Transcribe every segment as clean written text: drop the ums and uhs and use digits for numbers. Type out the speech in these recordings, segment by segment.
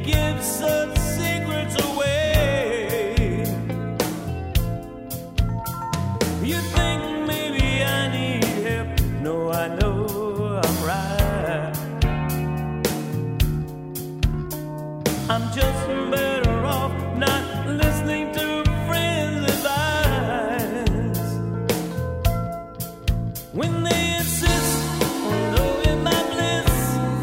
give such secrets away. You think maybe I need help? No, I know I'm right. I'm just better off not listening to friends' advice when they insist on knowing my bliss.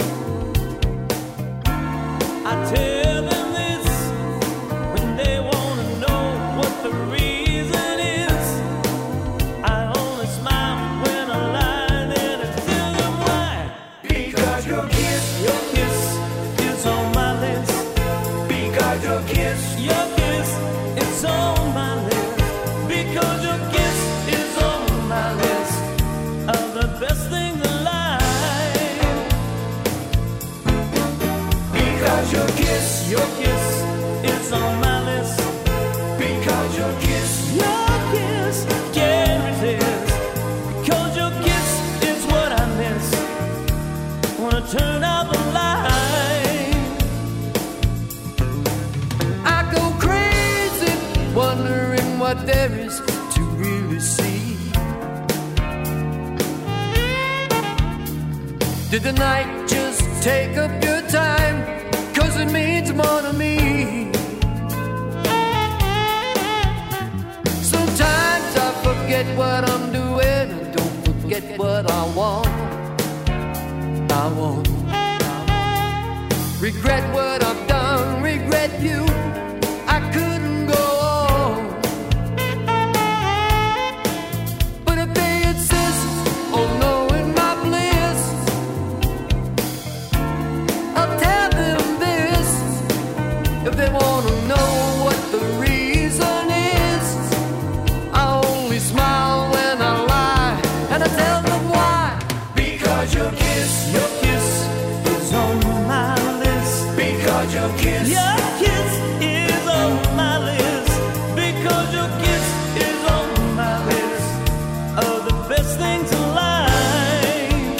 I tell them this when they want to know what the reason is. I only smile when I lie, then I tell them why. Because your kiss is on my list. Because your kiss is on my list. Because your kiss is on my list of the best things in life. Because your kiss is on my list. Because your kiss can't resist. Because your kiss is what I miss when I turn out the light. I go crazy, wondering what there is to really see. Did the night just take up your time? 'Cause it means more to me. Sometimes I forget what I'm doing and don't forget what I want. I won't regret what I've done, regret you. I couldn't go on. But if they insist on knowing my bliss, I'll tell them this. If they want to know what the reason is, I only smile when I lie, and I tell them why. Because your kiss is on my list. Because your kiss is on my list. Because your kiss is on my list of the best things in life.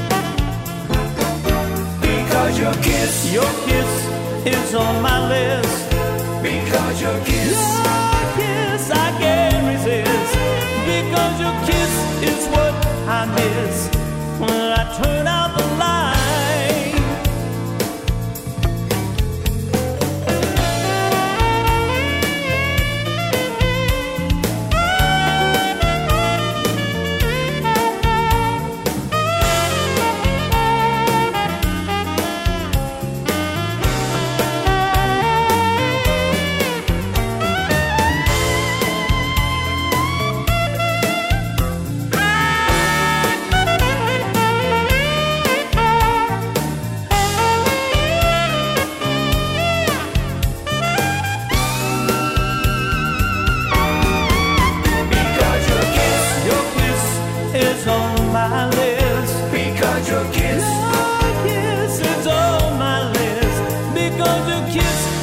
Because your kiss is on my list. Because your kiss I can't resist. Because your kiss is what I miss when I turn out the light. Your kiss is on my list. Because your kiss